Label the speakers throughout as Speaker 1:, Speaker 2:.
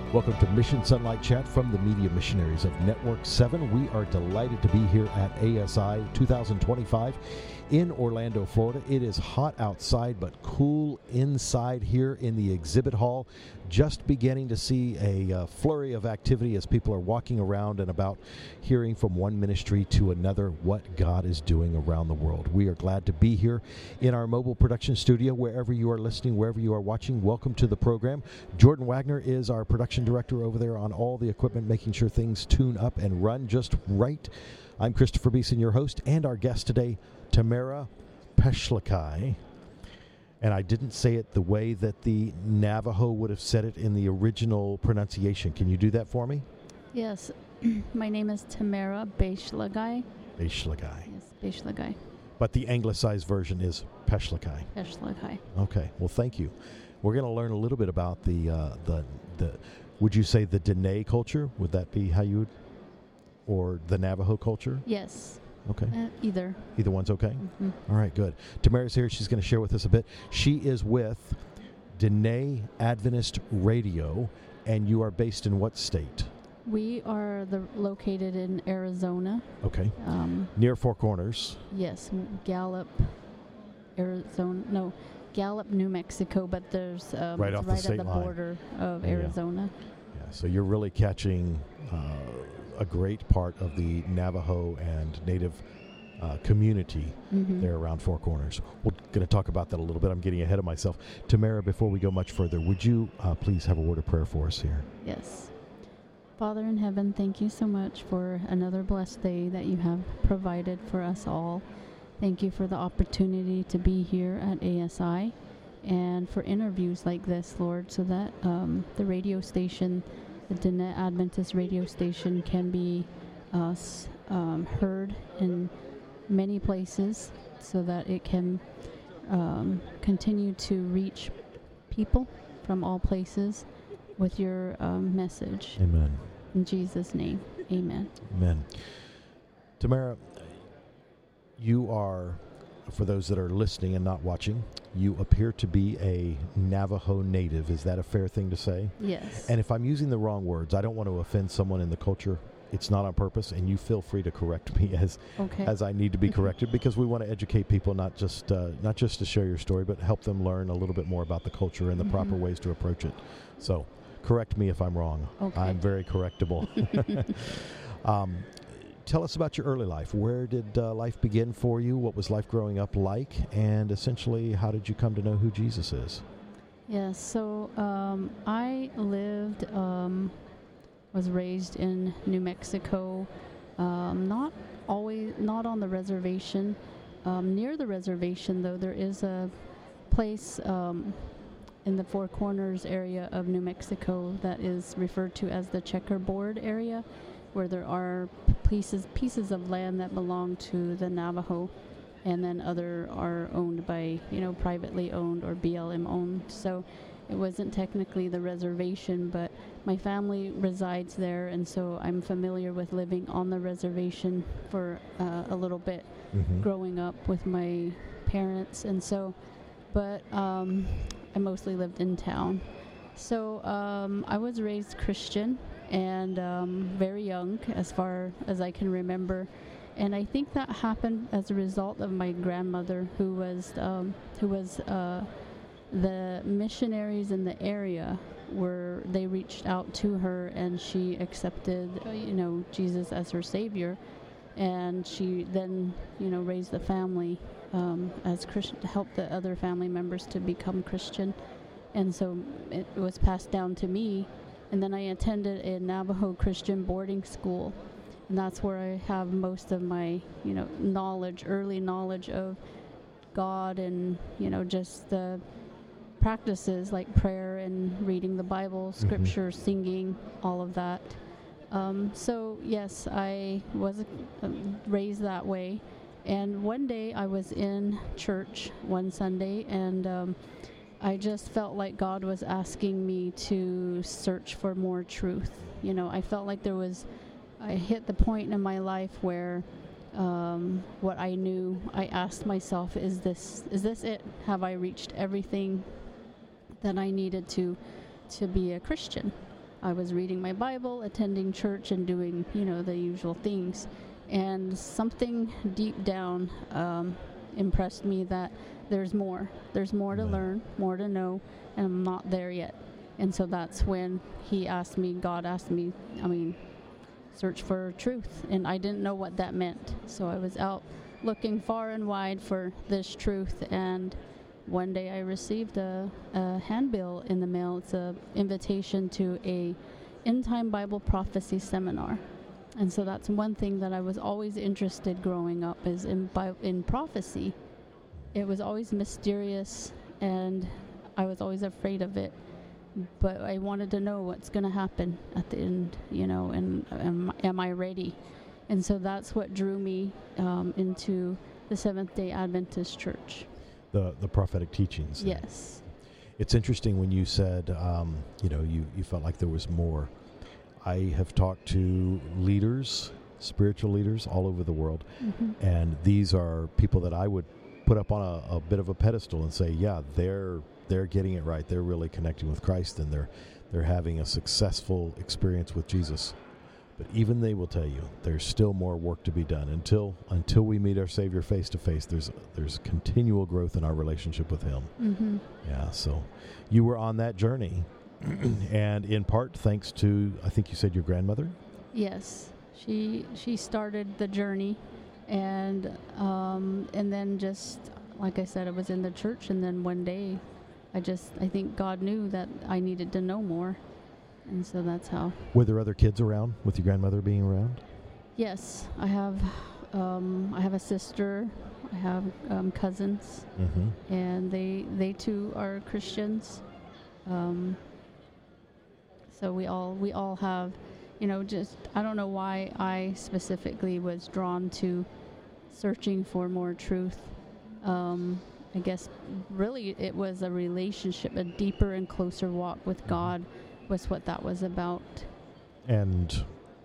Speaker 1: Welcome to Mission Sunlight Chat from the Media Missionaries of Network 7. We are delighted to be here at ASI 2025 in Orlando, Florida. It is hot outside but cool inside here in the exhibit hall. Just beginning to see a flurry of activity as people are walking around and about, hearing from one ministry to another what God is doing around the world. We are glad to be here in our mobile production studio. Wherever you are listening, wherever you are watching, welcome to the program. Jordan Wagner is our production director over there on all the equipment, making sure things tune up and run just right. I'm Christopher Beeson, your host, and our guest today, Tamara Peshlikai. And I didn't say it the way that the Navajo would have said it in the original pronunciation. Can you do that for me?
Speaker 2: Yes. My name is Tamara Peshlikai.
Speaker 1: Peshlikai.
Speaker 2: Yes, Peshlikai.
Speaker 1: But the anglicized version is Peshlikai.
Speaker 2: Peshlikai.
Speaker 1: Okay. Well, thank you. We're going to learn a little bit about the would you say the Dene culture? Would that be how you would, or the Navajo culture?
Speaker 2: Yes.
Speaker 1: Okay.
Speaker 2: Either.
Speaker 1: Either one's okay?
Speaker 2: Mm-hmm.
Speaker 1: All right, good. Tamara's here. She's going to share with us a bit. She is with Dene Adventist Radio, and you are based in what state?
Speaker 2: We are located in Arizona.
Speaker 1: Okay. Near Four Corners.
Speaker 2: Yes, Gallup, Arizona. No, Gallup, New Mexico, but there's
Speaker 1: right off the state
Speaker 2: at the
Speaker 1: line.
Speaker 2: Border of Arizona.
Speaker 1: Yeah, so you're really catching a great part of the Navajo and Native community there around Four Corners. We're going to talk about that a little bit. I'm getting ahead of myself. Tamara, before we go much further, would you please have a word of prayer for us here?
Speaker 2: Yes. Father in heaven, thank you so much for another blessed day that you have provided for us all. Thank you for the opportunity to be here at ASI and for interviews like this, Lord, so that the radio station, the Dene Adventist radio station, can be heard in many places so that it can continue to reach people from all places with your message.
Speaker 1: Amen.
Speaker 2: In Jesus' name, amen.
Speaker 1: Amen. Tamara, you are, for those that are listening and not watching, you appear to be a Navajo native. Is that a fair thing to say?
Speaker 2: Yes.
Speaker 1: And if I'm using the wrong words, I don't want to offend someone in the culture. It's not on purpose, and you feel free to correct me as I need to be corrected, because we want to educate people, not just to share your story, but help them learn a little bit more about the culture and the proper ways to approach it. So correct me if I'm wrong.
Speaker 2: Okay.
Speaker 1: I'm very correctable. Tell us about your early life. Where did life begin for you? What was life growing up like? And essentially, how did you come to know who Jesus is?
Speaker 2: Yes, so I was raised in New Mexico, not on the reservation. Near the reservation, though, there is a place in the Four Corners area of New Mexico that is referred to as the checkerboard area, where there are pieces of land that belong to the Navajo, and then other are owned by, privately owned or BLM owned. So it wasn't technically the reservation, but my family resides there, and so I'm familiar with living on the reservation for a little bit, growing up with my parents, and so, but I mostly lived in town. So I was raised Christian and very young, as far as I can remember. And I think that happened as a result of my grandmother, who was the missionaries in the area, where they reached out to her and she accepted, Jesus as her Savior. And she then, raised the family as Christian, to help the other family members to become Christian. And so it was passed down to me. And then I attended a Navajo Christian boarding school. And that's where I have most of my, early knowledge of God and, just the practices like prayer and reading the Bible, scripture, singing, all of that. So, yes, I was raised that way. And one day I was in church one Sunday, and I just felt like God was asking me to search for more truth. I felt like I hit the point in my life where what I knew, I asked myself, is this it? Have I reached everything that I needed to be a Christian? I was reading my Bible, attending church, and doing, the usual things. And something deep down impressed me that there's more. There's more to learn, more to know, and I'm not there yet. And so that's when God asked me, search for truth. And I didn't know what that meant. So I was out looking far and wide for this truth. And one day I received a handbill in the mail. It's an invitation to a end-time Bible prophecy seminar. And so that's one thing that I was always interested growing up, is in prophecy. It was always mysterious, and I was always afraid of it. But I wanted to know what's going to happen at the end, and am I ready? And so that's what drew me into the Seventh-day Adventist Church.
Speaker 1: The prophetic teachings.
Speaker 2: Yes.
Speaker 1: It's interesting when you said, you felt like there was more. I have talked to leaders, spiritual leaders all over the world, and these are people that I would put up on a bit of a pedestal and say, yeah, they're getting it right. They're really connecting with Christ, and they're having a successful experience with Jesus. But even they will tell you there's still more work to be done. Until we meet our Savior face to face, there's continual growth in our relationship with Him. Yeah, so you were on that journey, and in part thanks to, I think you said, your grandmother? Yes,
Speaker 2: she started the journey, and then just like I said, I was in the church, and then one day I think God knew that I needed to know more. And so that's how.
Speaker 1: Were there other kids around with your grandmother being around?
Speaker 2: Yes, I have a sister. I have cousins, and they too are Christians. So we all have, just, I don't know why I specifically was drawn to searching for more truth. I guess really it was a relationship, a deeper and closer walk with God was what that was about.
Speaker 1: And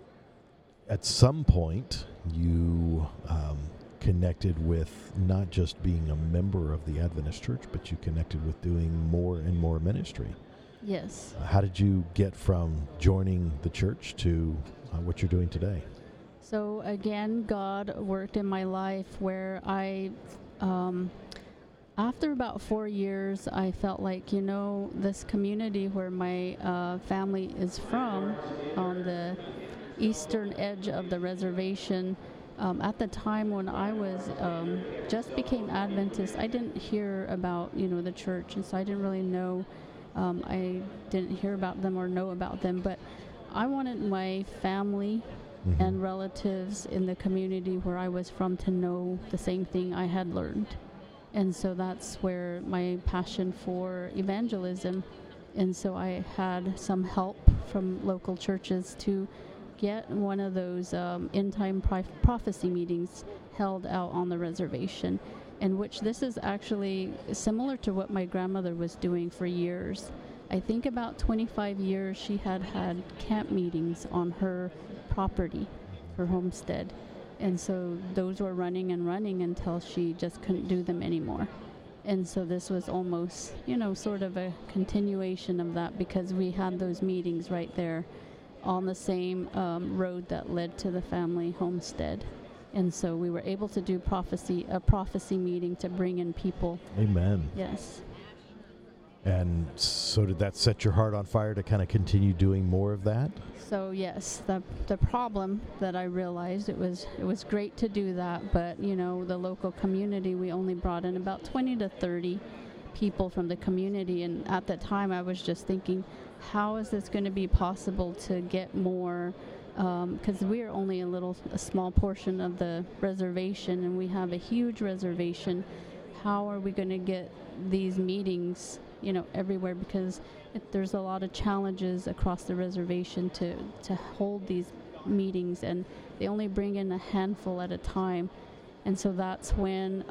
Speaker 1: at some point you connected with not just being a member of the Adventist Church, but you connected with doing more and more ministry.
Speaker 2: Yes.
Speaker 1: How did you get from joining the church to what you're doing today?
Speaker 2: So again, God worked in my life where I after about 4 years, I felt like, this community where my family is from, on the eastern edge of the reservation, at the time when I was just became Adventist, I didn't hear about, the church, and so I didn't really know. I didn't hear about them or know about them, but I wanted my family and relatives in the community where I was from to know the same thing I had learned. And so that's where my passion for evangelism. And so I had some help from local churches to get one of those end-time prophecy meetings held out on the reservation, in which this is actually similar to what my grandmother was doing for years. I think about 25 years she had camp meetings on her property, her homestead. And so those were running until she just couldn't do them anymore. And so this was almost, sort of a continuation of that, because we had those meetings right there on the same road that led to the family homestead. And so we were able to do a prophecy meeting to bring in people.
Speaker 1: Amen.
Speaker 2: Yes.
Speaker 1: And so did that set your heart on fire to kind of continue doing more of that?
Speaker 2: So yes, the problem that I realized, it was great to do that, but the local community, we only brought in about 20 to 30 people from the community, and at that time I was just thinking, how is this going to be possible to get more, because we are only a small portion of the reservation, and we have a huge reservation. How are we going to get these meetings everywhere, because there's a lot of challenges across the reservation to hold these meetings, and they only bring in a handful at a time. And so that's when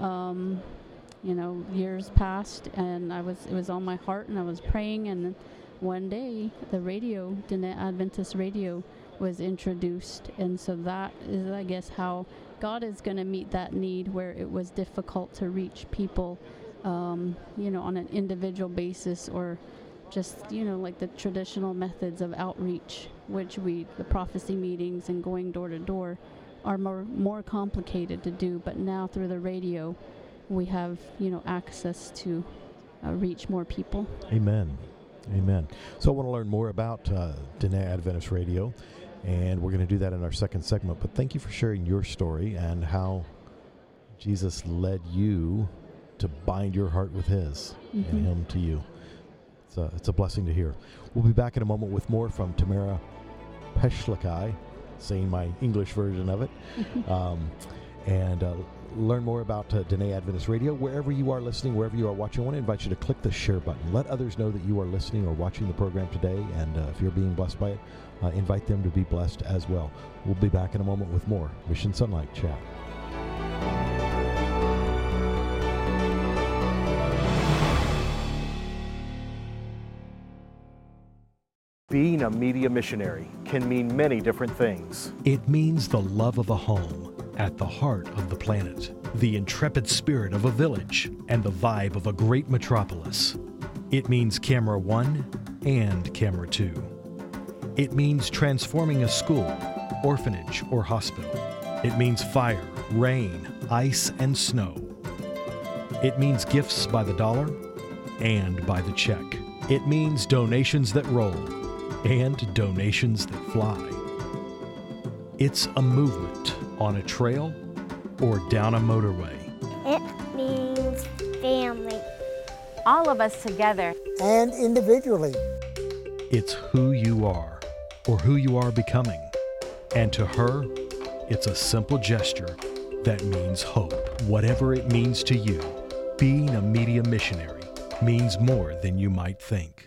Speaker 2: years passed, and it was on my heart, and I was praying, and one day the Adventist radio was introduced, and so that is, I guess, how God is going to meet that need where it was difficult to reach people on an individual basis, or just, like the traditional methods of outreach, which the prophecy meetings and going door to door are more complicated to do. But now through the radio, we have, access to reach more people.
Speaker 1: Amen. Amen. So I want to learn more about Dene Adventist Radio, and we're going to do that in our second segment. But thank you for sharing your story and how Jesus led you to bind your heart with His and Him to you. It's a blessing to hear. We'll be back in a moment with more from Tamara Peshlikai, saying my English version of it, and learn more about Dene Adventist Radio. Wherever you are listening, wherever you are watching, I want to invite you to click the share button. Let others know that you are listening or watching the program today, and if you're being blessed by it, invite them to be blessed as well. We'll be back in a moment with more Mission Sunlight Chat.
Speaker 3: Being a media missionary can mean many different things.
Speaker 4: It means the love of a home at the heart of the planet, the intrepid spirit of a village, and the vibe of a great metropolis. It means Camera 1 and Camera 2. It means transforming a school, orphanage, or hospital. It means fire, rain, ice, and snow. It means gifts by the dollar and by the check. It means donations that roll and donations that fly. It's a movement on a trail or down a motorway.
Speaker 5: It means family.
Speaker 6: All of us together.
Speaker 7: And individually.
Speaker 4: It's who you are or who you are becoming. And to her, it's a simple gesture that means hope. Whatever it means to you, being a media missionary means more than you might think.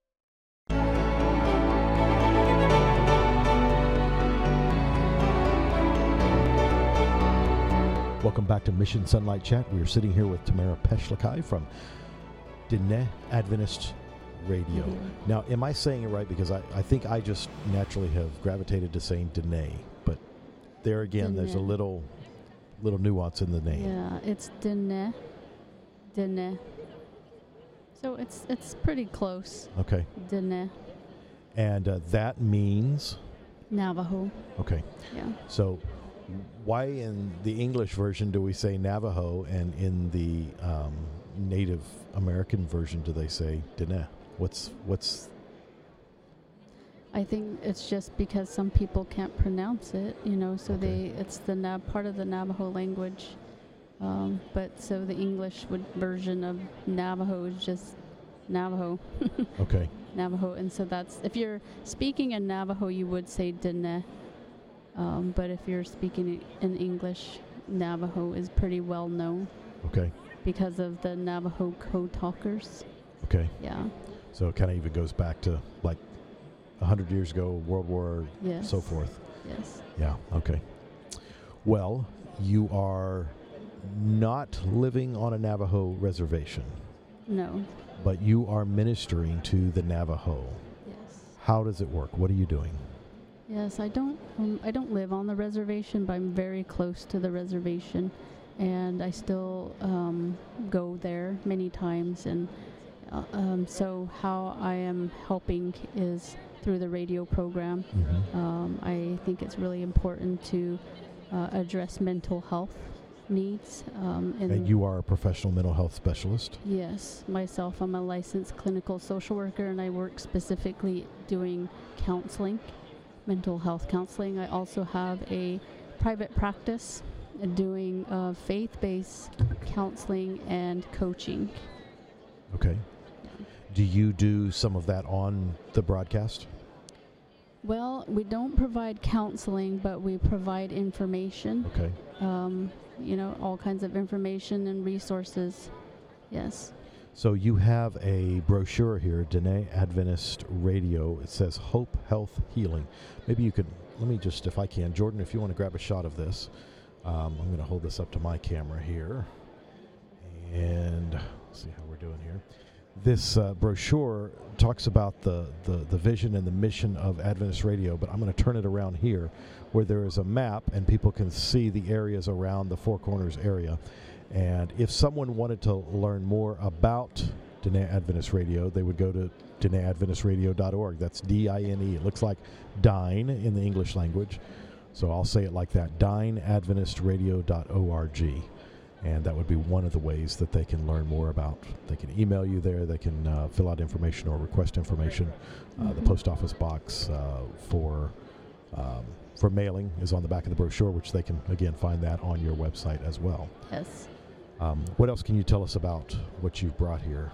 Speaker 1: Welcome back to Mission Sunlight Chat. We are sitting here with Tamara Peshlikai from Dene Adventist Radio. Now, am I saying it right? Because I think I just naturally have gravitated to saying Dene, but there again, there's a little nuance in the name.
Speaker 2: Yeah, it's Dene. So it's pretty close.
Speaker 1: Okay.
Speaker 2: Dene.
Speaker 1: And that means?
Speaker 2: Navajo.
Speaker 1: Okay.
Speaker 2: Yeah.
Speaker 1: So why in the English version do we say Navajo, and in the Native American version do they say Dene? What's?
Speaker 2: I think it's just because some people can't pronounce it, so
Speaker 1: Okay.
Speaker 2: it's the part of the Navajo language. But so the English version of Navajo is just Navajo.
Speaker 1: Okay.
Speaker 2: Navajo, and so that's, if you're speaking in Navajo, you would say Dene. But if you're speaking in English, Navajo is pretty well known.
Speaker 1: Okay.
Speaker 2: Because of the Navajo code talkers.
Speaker 1: Okay.
Speaker 2: Yeah.
Speaker 1: So it kind of even goes back to like 100 years ago, World War,
Speaker 2: Yes.
Speaker 1: so forth.
Speaker 2: Yes.
Speaker 1: Yeah. Okay. Well, you are not living on a Navajo reservation,
Speaker 2: No.
Speaker 1: but you are ministering to the Navajo.
Speaker 2: Yes.
Speaker 1: How does it work? What are you doing?
Speaker 2: Yes, I don't live on the reservation, but I'm very close to the reservation, and I still go there many times. And so how I am helping is through the radio program. I think it's really important to address mental health needs.
Speaker 1: And you are a professional mental health specialist?
Speaker 2: Yes, myself, I'm a licensed clinical social worker, and I work specifically doing counseling. Mental health counseling. I also have a private practice doing faith-based counseling and coaching.
Speaker 1: Okay. Do you do some of that on the broadcast?
Speaker 2: Well, we don't provide counseling, but we provide information.
Speaker 1: Okay.
Speaker 2: All kinds of information and resources. Yes.
Speaker 1: So you have a brochure here, Dene Adventist Radio. It says Hope, Health, Healing. Maybe you could, let me just, if I can, Jordan, if you want to grab a shot of this. I'm going to hold this up to my camera here. And let's see how we're doing here. This brochure talks about the vision and the mission of Adventist Radio, but I'm going to turn it around here where there is a map and people can see the areas around the Four Corners area. And if someone wanted to learn more about Dene Adventist Radio, they would go to DineAdventistRadio.org. That's D-I-N-E. It looks like dine in the English language. So I'll say it like that, DineAdventistRadio.org. And that would be one of the ways that they can learn more about. They can email you there. They can fill out information or request information. The post office box for mailing is on the back of the brochure, which they can, again, find that on your website as well.
Speaker 2: Yes.
Speaker 1: What else can you tell us about what you've brought here?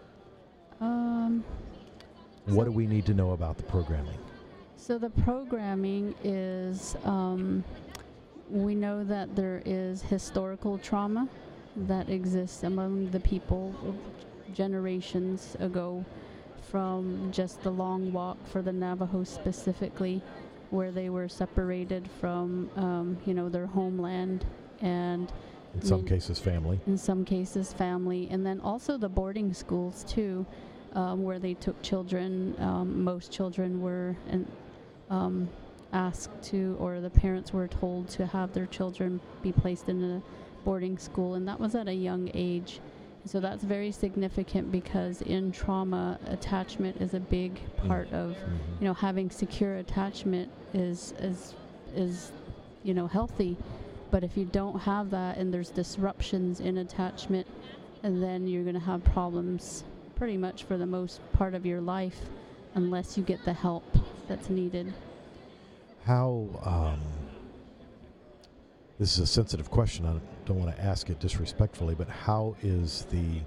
Speaker 1: What do we need to know about the programming?
Speaker 2: So the programming is, we know that there is historical trauma that exists among the people generations ago, from just the long walk for the Navajo specifically, where they were separated from, their homeland, and
Speaker 1: in some cases family.
Speaker 2: In some cases family, and then also the boarding schools too, where they took children. Most children were asked to, or the parents were told to have their children be placed in a boarding school, and that was at a young age. So that's very significant, because in trauma, attachment is a big part of, having secure attachment is healthy. But if you don't have that and there's disruptions in attachment, and then you're going to have problems pretty much for the most part of your life, unless you get the help that's needed.
Speaker 1: How, this is a sensitive question, I don't want to ask it disrespectfully, but how is the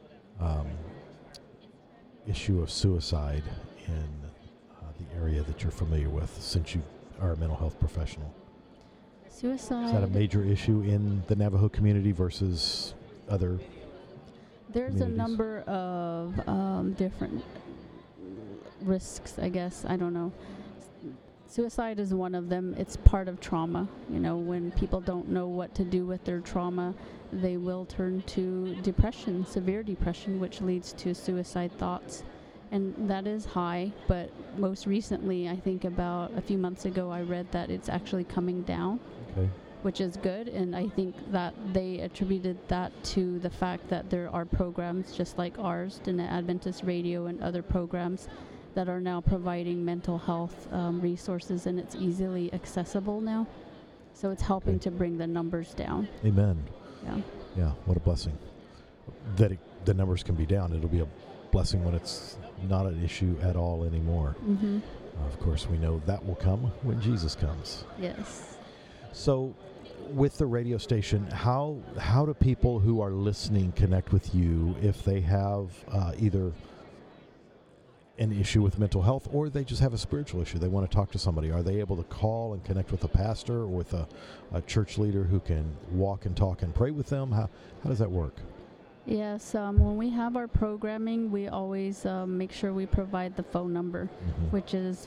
Speaker 1: issue of suicide in the area that you're familiar with, since you are a mental health professional?
Speaker 2: Suicide.
Speaker 1: Is that a major issue in the Navajo community versus other
Speaker 2: There's
Speaker 1: communities?
Speaker 2: A number of different risks, I guess. I don't know. Suicide is one of them. It's part of trauma. When people don't know what to do with their trauma, they will turn to depression, severe depression, which leads to suicide thoughts. And that is high, but most recently, I think about a few months ago, I read that it's actually coming down, which is good. And I think that they attributed that to the fact that there are programs just like ours, Dine Adventist Radio, and other programs that are now providing mental health resources, and it's easily accessible now. So it's helping to bring the numbers down.
Speaker 1: Amen.
Speaker 2: Yeah.
Speaker 1: Yeah, what a blessing. That the numbers can be down. It'll be a blessing when it's not an issue at all anymore.
Speaker 2: Mm-hmm.
Speaker 1: Of course, we know that will come when Jesus comes.
Speaker 2: Yes.
Speaker 1: So, with the radio station, how do people who are listening connect with you if they have either an issue with mental health, or they just have a spiritual issue? They want to talk to somebody. Are they able to call and connect with a pastor or with a church leader who can walk and talk and pray with them? How does that work?
Speaker 2: Yes, when we have our programming, we always make sure we provide the phone number, which is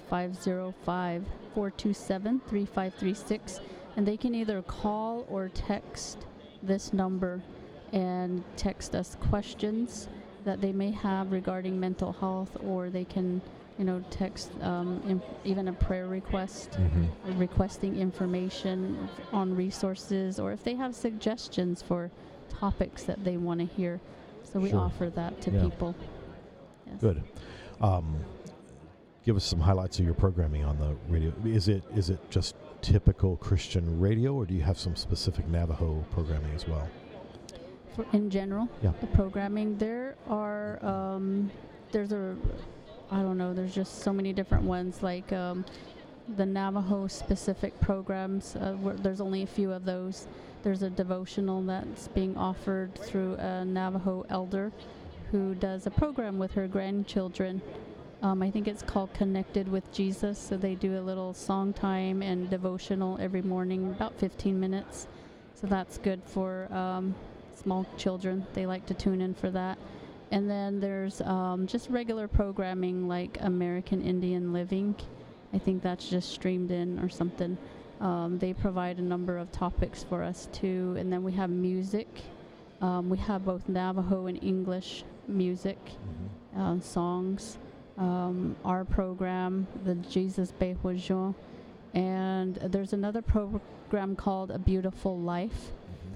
Speaker 2: 505-427-3536. And they can either call or text this number and text us questions that they may have regarding mental health, or they can, text even a prayer request, requesting information on resources, or if they have suggestions for topics that they want to hear. So we offer that to people. Yes.
Speaker 1: Good. Give us some highlights of your programming on the radio. Is it just typical Christian radio, or do you have some specific Navajo programming as well?
Speaker 2: In general, the programming, there are, there's just so many different ones, like the Navajo specific programs, there's only a few of those. There's a devotional that's being offered through a Navajo elder who does a program with her grandchildren. I think it's called Connected with Jesus, so they do a little song time and devotional every morning, about 15 minutes. So that's good for small children. They like to tune in for that. And then there's just regular programming like American Indian Living. I think that's just streamed in or something. They provide a number of topics for us too. And then we have music. We have both Navajo and English music, songs. Our program, the Jesus Behuajon, and there's another program called A Beautiful Life,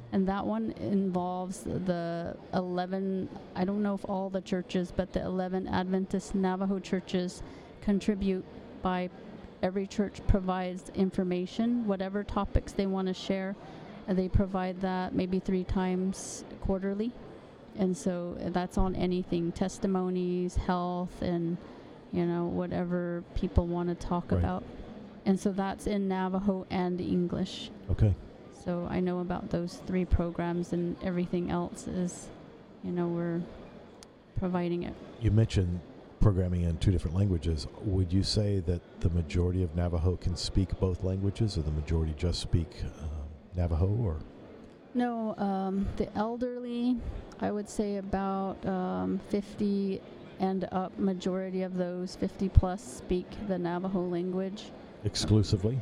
Speaker 2: And that one involves the 11, I don't know if all the churches, but the 11 Adventist Navajo churches contribute by every church provides information, whatever topics they want to share. They provide that maybe 3 times quarterly. And so that's on anything, testimonies, health, and, whatever people want to talk about. And so that's in Navajo and English.
Speaker 1: Okay.
Speaker 2: So I know about those 3 programs, and everything else is, we're providing it.
Speaker 1: You mentioned programming in 2 different languages. Would you say that the majority of Navajo can speak both languages, or the majority just speak Navajo? Or
Speaker 2: no, the elderly, I would say about 50 and up. Majority of those 50 plus speak the Navajo language
Speaker 1: exclusively?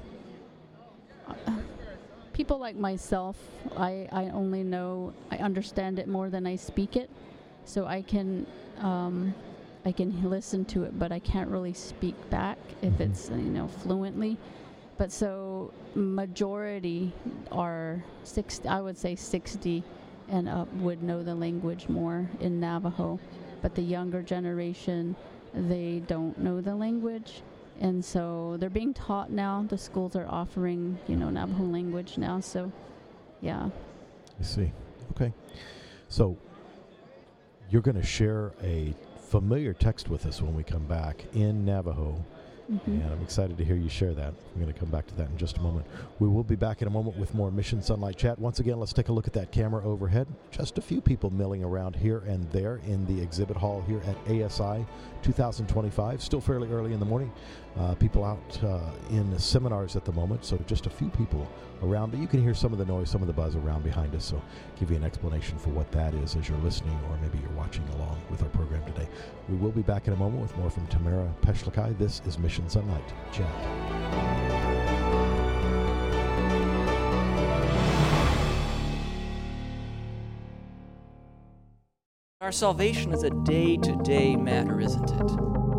Speaker 2: People like myself, I only know, I understand it more than I speak it, so I can listen to it, but I can't really speak back if it's fluently. But so majority are 60, I would say 60 and up would know the language more in Navajo, but the younger generation, they don't know the language. And so they're being taught now. The schools are offering, Navajo language now. So, yeah.
Speaker 1: I see. Okay. So you're going to share a familiar text with us when we come back in Navajo. And I'm excited to hear you share that. I'm going to come back to that in just a moment. We will be back in a moment with more Mission Sunlight Chat. Once again, let's take a look at that camera overhead. Just a few people milling around here and there in the exhibit hall here at ASI 2025. Still fairly early in the morning. People out in the seminars at the moment, so just a few people around. But you can hear some of the noise, some of the buzz around behind us. So give you an explanation for what that is as you're listening, or maybe you're watching along with our program today. We will be back in a moment with more from Tamara Peshlikai. This is Mission Sunlight Chat.
Speaker 7: Our salvation is a day-to-day matter, isn't it?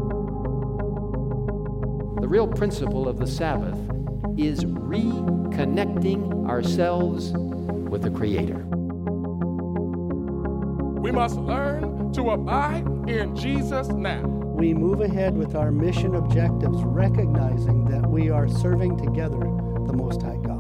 Speaker 8: The real principle of the Sabbath is reconnecting ourselves with the Creator.
Speaker 9: We must learn to abide in Jesus now.
Speaker 10: We move ahead with our mission objectives, recognizing that we are serving together the Most High God.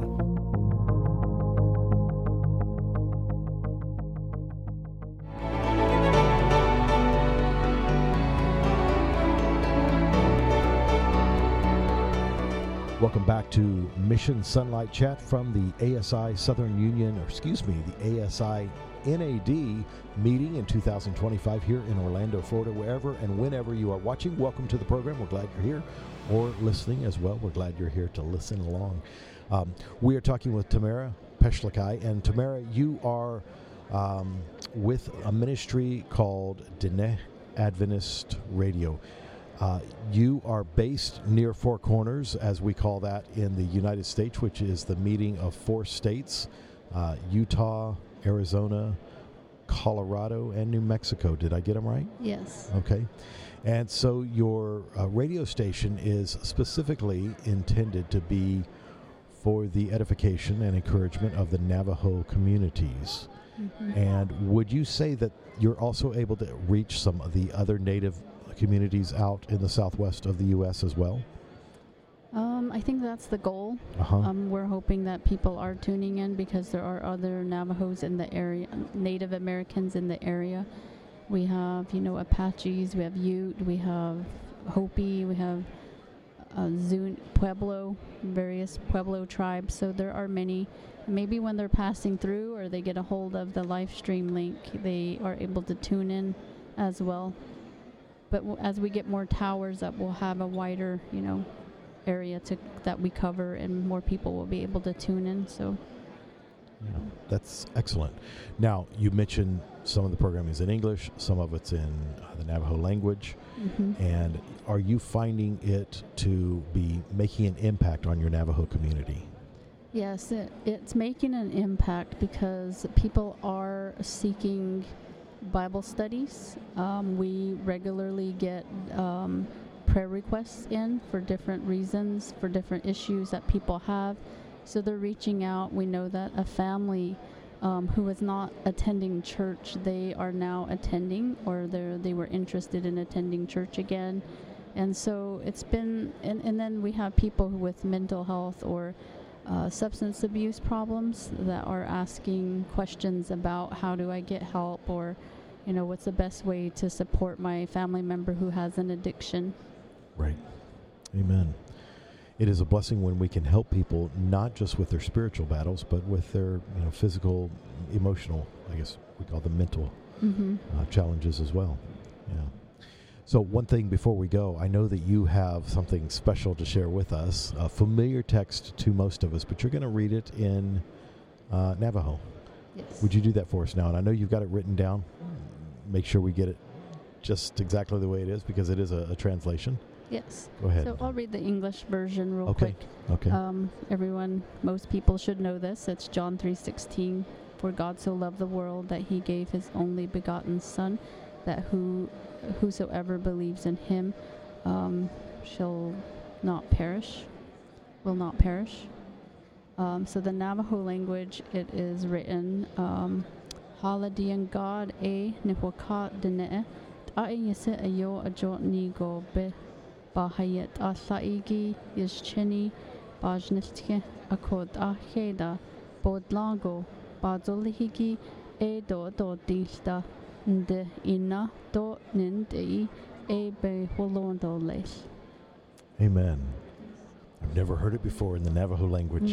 Speaker 1: Welcome back to Mission Sunlight Chat from the ASI Southern Union, the ASI NAD meeting in 2025 here in Orlando, Florida. Wherever and whenever you are watching, welcome to the program. We're glad you're here, or listening as well. We're glad you're here to listen along. We are talking with Tamara Peshlikai, and Tamara, you are with a ministry called Diné Adventist Radio. You are based near Four Corners, as we call that in the United States, which is the meeting of 4 states, Utah, Arizona, Colorado, and New Mexico. Did I get them right?
Speaker 2: Yes.
Speaker 1: Okay. And so your radio station is specifically intended to be for the edification and encouragement of the Navajo communities. And would you say that you're also able to reach some of the other Native communities out in the southwest of the U.S. as well?
Speaker 2: I think that's the goal. We're hoping that people are tuning in because there are other Navajos in the area, Native Americans in the area. We have, Apaches, we have Ute, we have Hopi, we have Zuni, Pueblo, various Pueblo tribes. So there are many. Maybe when they're passing through or they get a hold of the live stream link, they are able to tune in as well. But as we get more towers up, we'll have a wider, area that we cover, and more people will be able to tune in. So,
Speaker 1: yeah, that's excellent. Now, you mentioned some of the programming is in English, some of it's in the Navajo language. And are you finding it to be making an impact on your Navajo community?
Speaker 2: Yes, it's making an impact because people are seeking Bible studies. We regularly get prayer requests in for different reasons, for different issues that people have. So they're reaching out. We know that a family who was not attending church, they are now attending, or they were interested in attending church again. And so it's been, and then we have people with mental health or substance abuse problems that are asking questions about how do I get help, or what's the best way to support my family member who has an addiction.
Speaker 1: Right. Amen. It is a blessing when we can help people, not just with their spiritual battles, but with their physical, emotional, I guess we call them mental challenges as well. Yeah. So one thing before we go, I know that you have something special to share with us, a familiar text to most of us, but you're going to read it in Navajo.
Speaker 2: Yes.
Speaker 1: Would you do that for us now? And I know you've got it written down. Make sure we get it just exactly the way it is, because it is a translation.
Speaker 2: Yes.
Speaker 1: Go ahead.
Speaker 2: So I'll read the English version real quick.
Speaker 1: Okay.
Speaker 2: Most people should know this. It's John 3:16. For God so loved the world that he gave his only begotten Son, that whosoever believes in him will not perish. So the Navajo language, it is written, Haladian God a nihuaka dene ayese ayo ajo nigo be bahayet asaigi yishcheni bajnitke akod aheda bodlago bazolihigi e do dilsta nde ina do nindei e be holondo les.
Speaker 1: Amen. I've never heard it before in the Navajo language.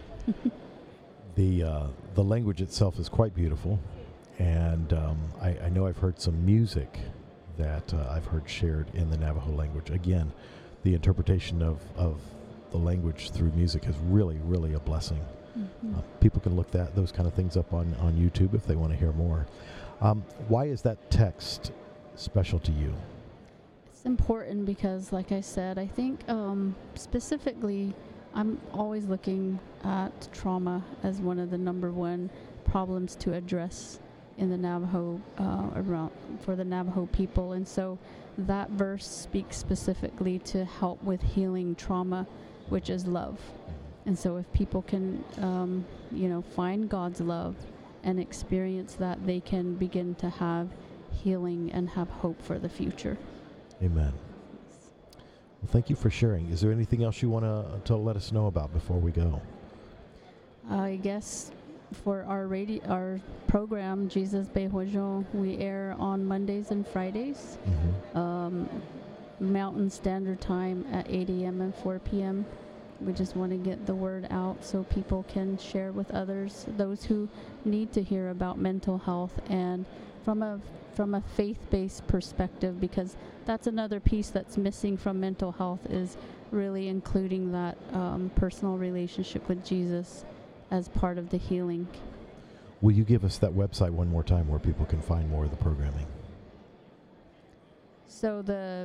Speaker 1: The language itself is quite beautiful, and I know I've heard some music that I've heard shared in the Navajo language. Again, the interpretation of the language through music is really, really a blessing. People can look those kind of things up on YouTube if they want to hear more. Why is that text special to you?
Speaker 2: It's important because, like I said, I think specifically I'm always looking at trauma as one of the number one problems to address in the Navajo, for the Navajo people. And so that verse speaks specifically to help with healing trauma, which is love. And so if people can, find God's love and experience that, they can begin to have healing and have hope for the future.
Speaker 1: Amen. Well, thank you for sharing. Is there anything else you want to let us know about before we go?
Speaker 2: I guess for our program, Jesus Behojo, we air on Mondays and Fridays, Mountain Standard Time at 8 a.m. and 4 p.m. We just want to get the word out so people can share with others, those who need to hear about mental health, and from a faith-based perspective, because that's another piece that's missing from mental health, is really including that personal relationship with Jesus as part of the healing.
Speaker 1: Will you give us that website one more time where people can find more of the programming?
Speaker 2: So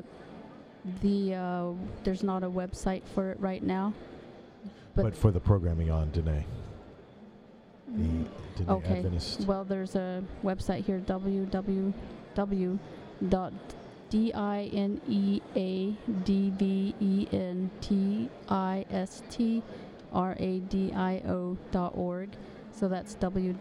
Speaker 2: there's not a website for it right now.
Speaker 1: But for the programming on Dene. The
Speaker 2: Okay.
Speaker 1: Adventist.
Speaker 2: Well, there's a website here, www.dineadventistradio.org. So that's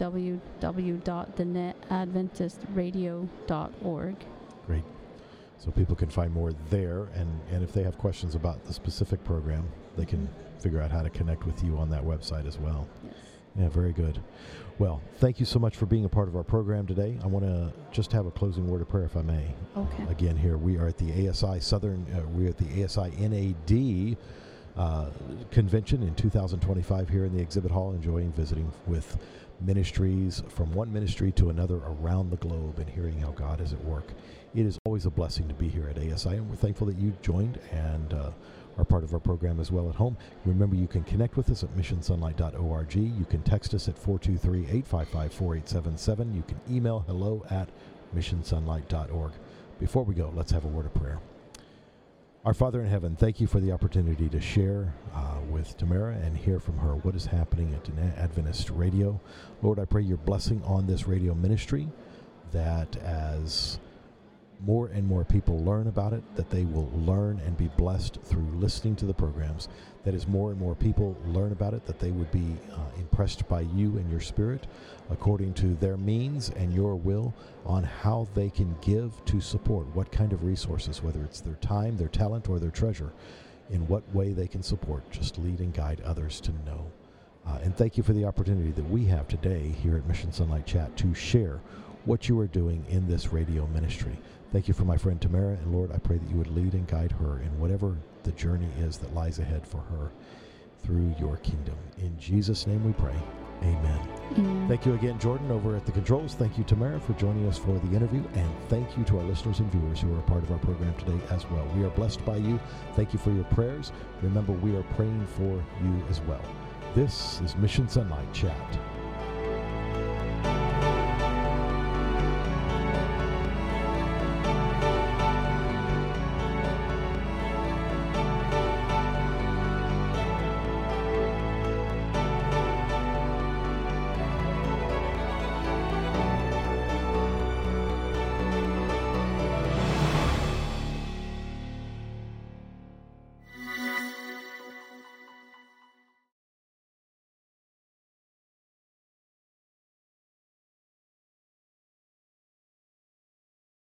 Speaker 2: www.thenetadventistradio.org.
Speaker 1: Great. So people can find more there, and if they have questions about the specific program, they can figure out how to connect with you on that website as well.
Speaker 2: Yes.
Speaker 1: Yeah, very good. Well, thank you so much for being a part of our program today. I want to just have a closing word of prayer, if I may.
Speaker 2: Okay.
Speaker 1: Again, here we are at the ASI we're at the ASI NAD convention in 2025 here in the exhibit hall, enjoying visiting with ministries from one ministry to another around the globe and hearing how God is at work. It is always a blessing to be here at ASI, and we're thankful that you joined and are part of our program as well at home. Remember, you can connect with us at missionsunlight.org. You can text us at 423-855-4877. You can email hello@missionsunlight.org. Before we go, let's have a word of prayer. Our Father in heaven, thank you for the opportunity to share with Tamara and hear from her what is happening at Adventist Radio. Lord, I pray your blessing on this radio ministry, that as more and more people learn about it, that they will learn and be blessed through listening to the programs. That as more and more people learn about it, that they would be impressed by you and your spirit according to their means and your will on how they can give to support, what kind of resources, whether it's their time, their talent, or their treasure, in what way they can support. Just lead and guide others to know. And thank you for the opportunity that we have today here at Mission Sunlight Chat to share what you are doing in this radio ministry. Thank you for my friend Tamara, and Lord, I pray that you would lead and guide her in whatever the journey is that lies ahead for her through your kingdom. In Jesus' name we pray. Amen. Thank you again, Jordan, over at the controls. Thank you, Tamara, for joining us for the interview, and thank you to our listeners and viewers who are a part of our program today as well. We are blessed by you. Thank you for your prayers. Remember, we are praying for you as well. This is Mission Sunlight Chat.